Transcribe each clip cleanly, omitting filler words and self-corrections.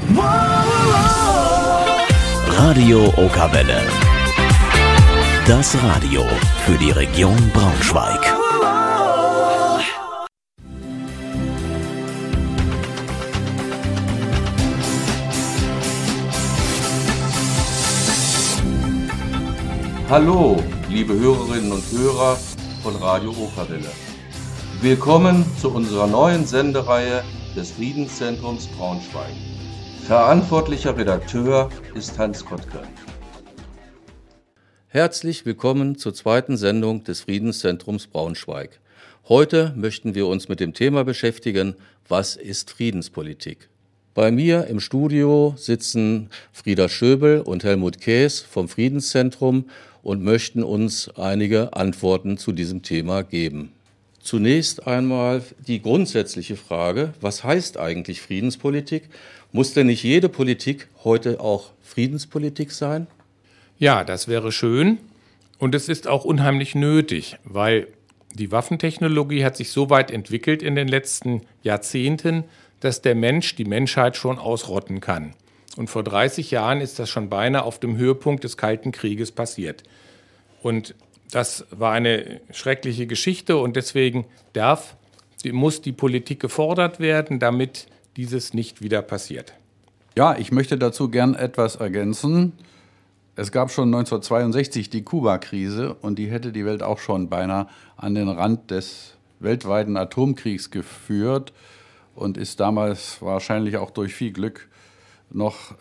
Radio Okawelle. Das Radio für die Region Braunschweig. Hallo, liebe Hörerinnen und Hörer von Radio Okawelle. Willkommen zu unserer neuen Sendereihe des Friedenszentrums Braunschweig. Verantwortlicher Redakteur ist Hans Kottke. Herzlich willkommen zur zweiten Sendung des Friedenszentrums Braunschweig. Heute möchten wir uns mit dem Thema beschäftigen, was ist Friedenspolitik? Bei mir im Studio sitzen Frieda Schöbel und Helmut Käs vom Friedenszentrum und möchten uns einige Antworten zu diesem Thema geben. Zunächst einmal die grundsätzliche Frage, was heißt eigentlich Friedenspolitik? Muss denn nicht jede Politik heute auch Friedenspolitik sein? Ja, das wäre schön und es ist auch unheimlich nötig, weil die Waffentechnologie hat sich so weit entwickelt in den letzten Jahrzehnten, dass der Mensch die Menschheit schon ausrotten kann. Und vor 30 Jahren ist das schon beinahe auf dem Höhepunkt des Kalten Krieges passiert. Und das war eine schreckliche Geschichte und deswegen muss die Politik gefordert werden, damit dieses nicht wieder passiert. Ja, ich möchte dazu gern etwas ergänzen. Es gab schon 1962 die Kuba-Krise und die hätte die Welt auch schon beinahe an den Rand des weltweiten Atomkriegs geführt und ist damals wahrscheinlich auch durch viel Glück noch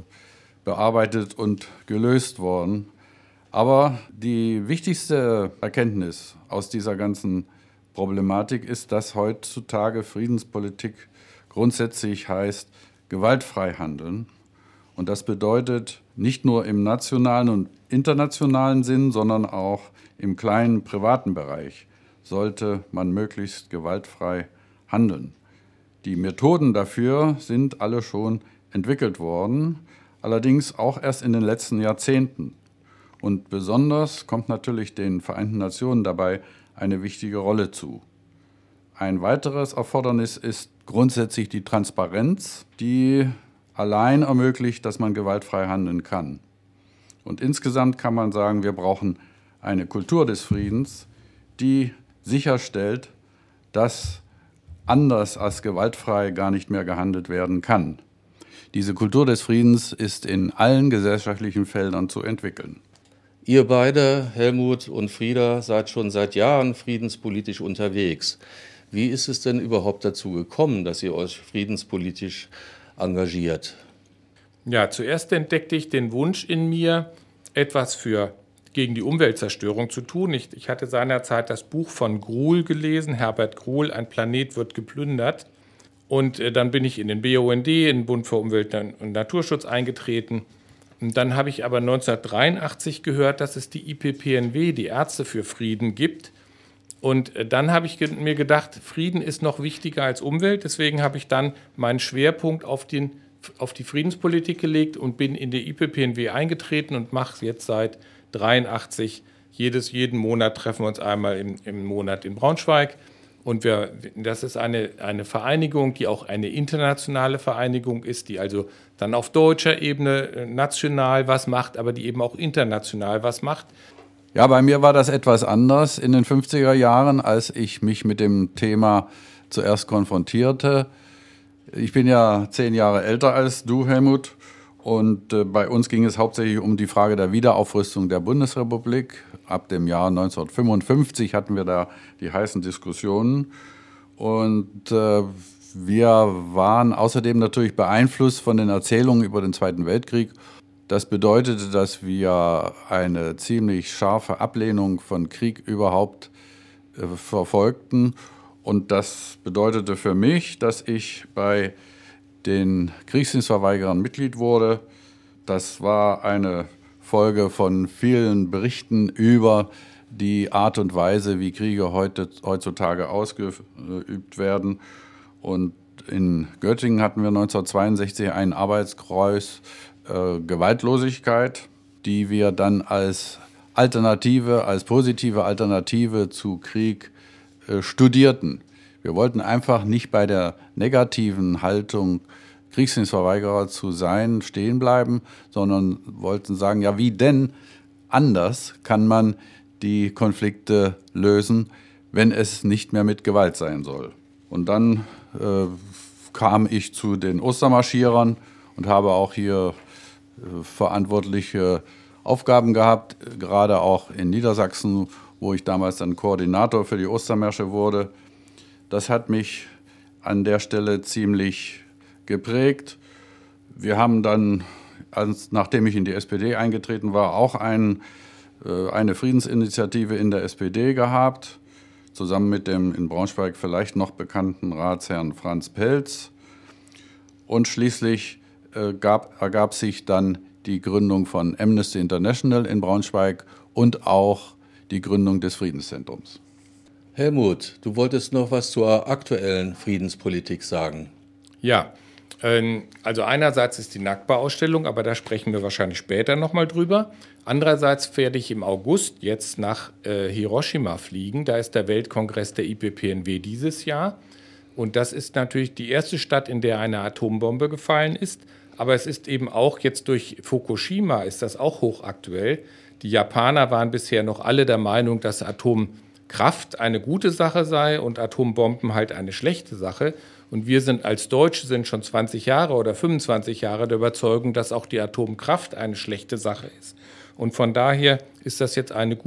bearbeitet und gelöst worden. Aber die wichtigste Erkenntnis aus dieser ganzen Problematik ist, dass heutzutage Friedenspolitik grundsätzlich heißt, gewaltfrei handeln. Und das bedeutet nicht nur im nationalen und internationalen Sinn, sondern auch im kleinen privaten Bereich sollte man möglichst gewaltfrei handeln. Die Methoden dafür sind alle schon entwickelt worden, allerdings auch erst in den letzten Jahrzehnten. Und besonders kommt natürlich den Vereinten Nationen dabei eine wichtige Rolle zu. Ein weiteres Erfordernis ist grundsätzlich die Transparenz, die allein ermöglicht, dass man gewaltfrei handeln kann. Und insgesamt kann man sagen, wir brauchen eine Kultur des Friedens, die sicherstellt, dass anders als gewaltfrei gar nicht mehr gehandelt werden kann. Diese Kultur des Friedens ist in allen gesellschaftlichen Feldern zu entwickeln. Ihr beide, Helmut und Frieda, seid schon seit Jahren friedenspolitisch unterwegs. Wie ist es denn überhaupt dazu gekommen, dass ihr euch friedenspolitisch engagiert? Ja, zuerst entdeckte ich den Wunsch in mir, etwas gegen die Umweltzerstörung zu tun. Ich hatte seinerzeit das Buch von Gruhl gelesen, Herbert Gruhl, Ein Planet wird geplündert. Und dann bin ich in den BUND, in den Bund für Umwelt und Naturschutz eingetreten. Und dann habe ich aber 1983 gehört, dass es die IPPNW, die Ärzte für Frieden, gibt. Und dann habe ich mir gedacht, Frieden ist noch wichtiger als Umwelt. Deswegen habe ich dann meinen Schwerpunkt auf die Friedenspolitik gelegt und bin in die IPPNW eingetreten und mache jetzt seit 1983 jeden Monat treffen wir uns einmal im Monat in Braunschweig. Und das ist eine Vereinigung, die auch eine internationale Vereinigung ist, die also dann auf deutscher Ebene national was macht, aber die eben auch international was macht. Ja, bei mir war das etwas anders in den 50er Jahren, als ich mich mit dem Thema zuerst konfrontierte. Ich bin ja 10 Jahre älter als du, Helmut, und bei uns ging es hauptsächlich um die Frage der Wiederaufrüstung der Bundesrepublik. Ab dem Jahr 1955 hatten wir da die heißen Diskussionen und wir waren außerdem natürlich beeinflusst von den Erzählungen über den Zweiten Weltkrieg. Das bedeutete, dass wir eine ziemlich scharfe Ablehnung von Krieg überhaupt verfolgten. Und das bedeutete für mich, dass ich bei den Kriegsdienstverweigerern Mitglied wurde. Das war eine Folge von vielen Berichten über die Art und Weise, wie Kriege heutzutage ausgeübt werden. Und in Göttingen hatten wir 1962 einen Arbeitskreis Gewaltlosigkeit, die wir dann als positive Alternative zu Krieg studierten. Wir wollten einfach nicht bei der negativen Haltung Kriegsdienstverweigerer zu sein, stehen bleiben, sondern wollten sagen, ja, wie denn anders kann man die Konflikte lösen, wenn es nicht mehr mit Gewalt sein soll. Und dann kam ich zu den Ostermarschierern und habe auch hier verantwortliche Aufgaben gehabt, gerade auch in Niedersachsen, wo ich damals dann Koordinator für die Ostermärsche wurde. Das hat mich an der Stelle ziemlich geprägt. Wir haben dann, nachdem ich in die SPD eingetreten war, auch eine Friedensinitiative in der SPD gehabt, zusammen mit dem in Braunschweig vielleicht noch bekannten Ratsherrn Franz Pelz. Und schließlich ergab sich dann die Gründung von Amnesty International in Braunschweig und auch die Gründung des Friedenszentrums. Helmut, du wolltest noch was zur aktuellen Friedenspolitik sagen. Ja, also einerseits ist die Nakba-Ausstellung, aber da sprechen wir wahrscheinlich später nochmal drüber. Andererseits werde ich im August jetzt nach Hiroshima fliegen. Da ist der Weltkongress der IPPNW dieses Jahr. Und das ist natürlich die erste Stadt, in der eine Atombombe gefallen ist. Aber es ist eben auch jetzt durch Fukushima ist das auch hochaktuell. Die Japaner waren bisher noch alle der Meinung, dass Atomkraft eine gute Sache sei und Atombomben halt eine schlechte Sache. Und wir sind als Deutsche schon 20 Jahre oder 25 Jahre der Überzeugung, dass auch die Atomkraft eine schlechte Sache ist. Und von daher ist das jetzt ein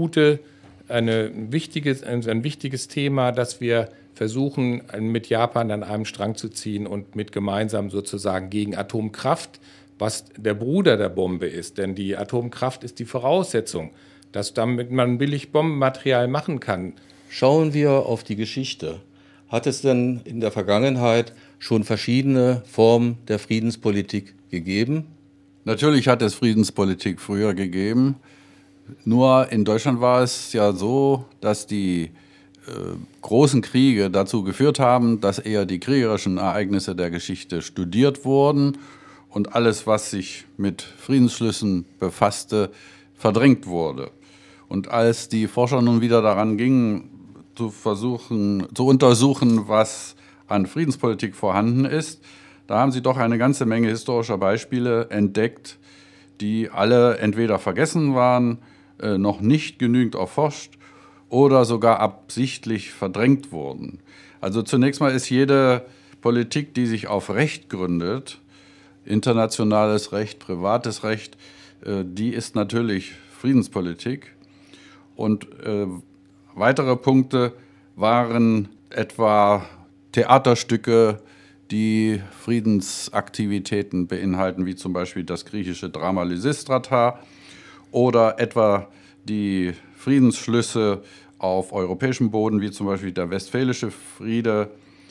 wichtiges Thema, dass wir versuchen, mit Japan an einem Strang zu ziehen und mit gemeinsam sozusagen gegen Atomkraft, was der Bruder der Bombe ist. Denn die Atomkraft ist die Voraussetzung, dass damit man billig Bombenmaterial machen kann. Schauen wir auf die Geschichte. Hat es denn in der Vergangenheit schon verschiedene Formen der Friedenspolitik gegeben? Natürlich hat es Friedenspolitik früher gegeben. Nur in Deutschland war es ja so, dass die großen Kriege dazu geführt haben, dass eher die kriegerischen Ereignisse der Geschichte studiert wurden und alles, was sich mit Friedensschlüssen befasste, verdrängt wurde. Und als die Forscher nun wieder daran gingen, zu untersuchen, was an Friedenspolitik vorhanden ist, da haben sie doch eine ganze Menge historischer Beispiele entdeckt, die alle entweder vergessen waren, noch nicht genügend erforscht oder sogar absichtlich verdrängt wurden. Also zunächst mal ist jede Politik, die sich auf Recht gründet, internationales Recht, privates Recht, die ist natürlich Friedenspolitik. Und weitere Punkte waren etwa Theaterstücke, die Friedensaktivitäten beinhalten, wie zum Beispiel das griechische Drama Lysistrata oder etwa die Friedensschlüsse auf europäischem Boden, wie zum Beispiel der Westfälische Friede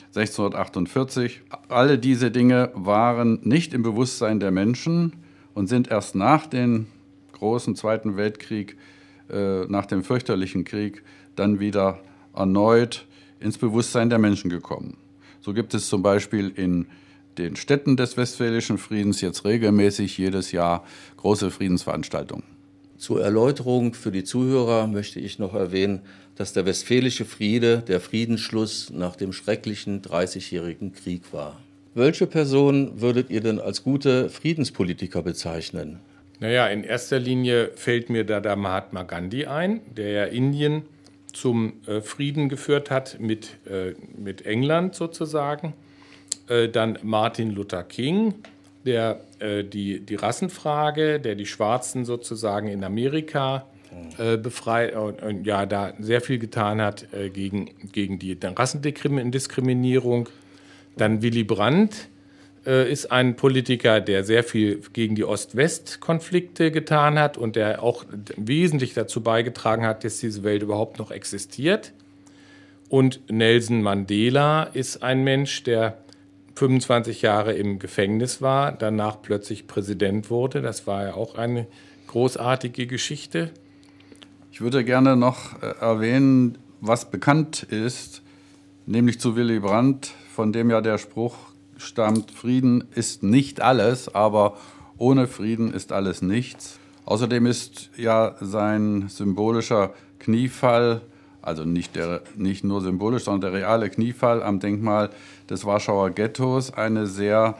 1648. Alle diese Dinge waren nicht im Bewusstsein der Menschen und sind erst nach dem großen Zweiten Weltkrieg, nach dem fürchterlichen Krieg, dann wieder erneut ins Bewusstsein der Menschen gekommen. So gibt es zum Beispiel in den Städten des Westfälischen Friedens jetzt regelmäßig jedes Jahr große Friedensveranstaltungen. Zur Erläuterung für die Zuhörer möchte ich noch erwähnen, dass der Westfälische Friede der Friedensschluss nach dem schrecklichen 30-jährigen Krieg war. Welche Person würdet ihr denn als gute Friedenspolitiker bezeichnen? Naja, in erster Linie fällt mir da der Mahatma Gandhi ein, der ja Indien zum Frieden geführt hat mit England sozusagen. Dann Martin Luther King, der die Rassenfrage, der die Schwarzen sozusagen in Amerika befreit und ja da sehr viel getan hat gegen die Rassendiskriminierung. Dann Willy Brandt ist ein Politiker, der sehr viel gegen die Ost-West-Konflikte getan hat und der auch wesentlich dazu beigetragen hat, dass diese Welt überhaupt noch existiert. Und Nelson Mandela ist ein Mensch, der 25 Jahre im Gefängnis war, danach plötzlich Präsident wurde. Das war ja auch eine großartige Geschichte. Ich würde gerne noch erwähnen, was bekannt ist, nämlich zu Willy Brandt, von dem ja der Spruch stammt, Frieden ist nicht alles, aber ohne Frieden ist alles nichts. Außerdem ist ja sein symbolischer Kniefall, also nicht nur symbolisch, sondern der reale Kniefall am Denkmal des Warschauer Ghettos eine sehr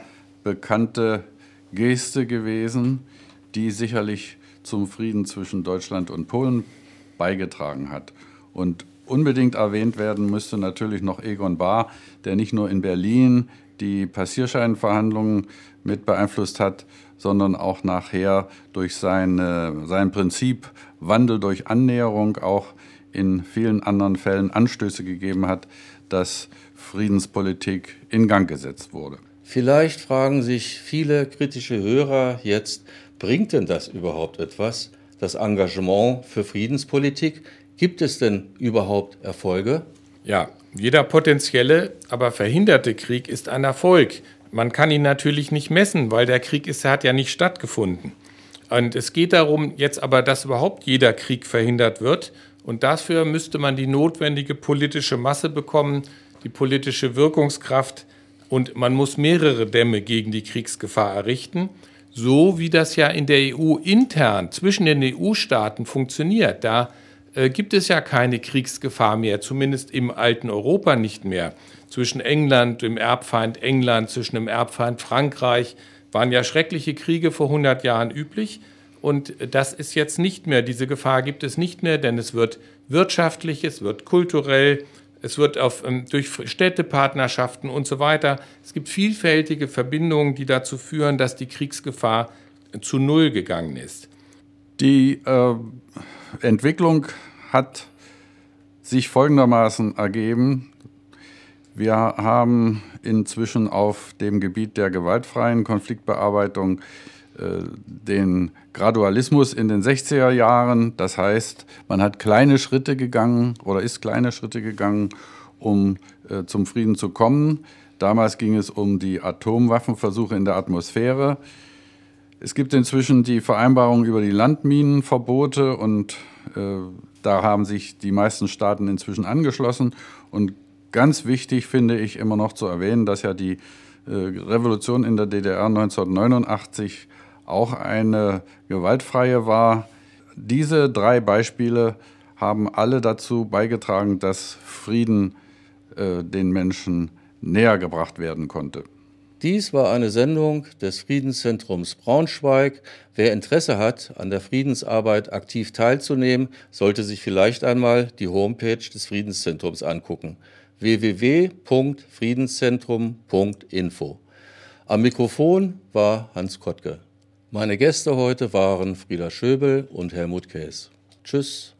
bekannte Geste gewesen, die sicherlich zum Frieden zwischen Deutschland und Polen beigetragen hat. Und unbedingt erwähnt werden müsste natürlich noch Egon Bahr, der nicht nur in Berlin die Passierscheinverhandlungen mit beeinflusst hat, sondern auch nachher durch sein Prinzip Wandel durch Annäherung auch in vielen anderen Fällen Anstöße gegeben hat, dass Friedenspolitik in Gang gesetzt wurde. Vielleicht fragen sich viele kritische Hörer jetzt, bringt denn das überhaupt etwas, das Engagement für Friedenspolitik? Gibt es denn überhaupt Erfolge? Ja, jeder potenzielle, aber verhinderte Krieg ist ein Erfolg. Man kann ihn natürlich nicht messen, weil der Krieg hat ja nicht stattgefunden. Und es geht darum, jetzt aber, dass überhaupt jeder Krieg verhindert wird. Und dafür müsste man die notwendige politische Masse bekommen, die politische Wirkungskraft. Und man muss mehrere Dämme gegen die Kriegsgefahr errichten, so wie das ja in der EU intern zwischen den EU-Staaten funktioniert. Da gibt es ja keine Kriegsgefahr mehr, zumindest im alten Europa nicht mehr. Zwischen England, dem Erbfeind England, zwischen dem Erbfeind Frankreich waren ja schreckliche Kriege vor 100 Jahren üblich. Und das ist jetzt nicht mehr, diese Gefahr gibt es nicht mehr, denn es wird wirtschaftlich, es wird kulturell, es wird durch Städtepartnerschaften und so weiter. Es gibt vielfältige Verbindungen, die dazu führen, dass die Kriegsgefahr zu Null gegangen ist. Die Entwicklung hat sich folgendermaßen ergeben. Wir haben inzwischen auf dem Gebiet der gewaltfreien Konfliktbearbeitung den Gradualismus in den 60er Jahren. Das heißt, man hat kleine Schritte gegangen oder ist kleine Schritte gegangen, um zum Frieden zu kommen. Damals ging es um die Atomwaffenversuche in der Atmosphäre. Es gibt inzwischen die Vereinbarung über die Landminenverbote und da haben sich die meisten Staaten inzwischen angeschlossen. Und ganz wichtig finde ich immer noch zu erwähnen, dass ja die Revolution in der DDR 1989 auch eine gewaltfreie war. Diese 3 Beispiele haben alle dazu beigetragen, dass Frieden den Menschen näher gebracht werden konnte. Dies war eine Sendung des Friedenszentrums Braunschweig. Wer Interesse hat, an der Friedensarbeit aktiv teilzunehmen, sollte sich vielleicht einmal die Homepage des Friedenszentrums angucken: www.friedenszentrum.info. Am Mikrofon war Hans Kottke. Meine Gäste heute waren Frieda Schöbel und Helmut Käs. Tschüss.